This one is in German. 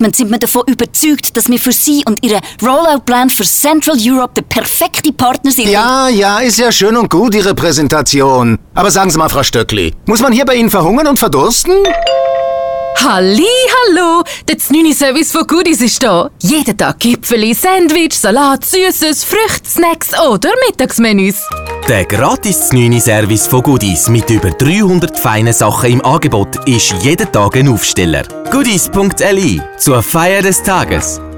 Development sind wir davon überzeugt, dass wir für Sie und Ihren Rollout-Plan für Central Europe der perfekte Partner sind. Ja, ist ja schön und gut, Ihre Präsentation. Aber sagen Sie mal, Frau Stöckli, muss man hier bei Ihnen verhungern und verdursten? Hallo, der 9-Service von Goodies ist da. Jeden Tag Gipfeli, Sandwich, Salat, Süßes, Früchte, Snacks oder Mittagsmenüs. Der gratis 9-Service von Goodies mit über 300 feinen Sachen im Angebot ist jeden Tag ein Aufsteller. Goodies.li zur Feier des Tages.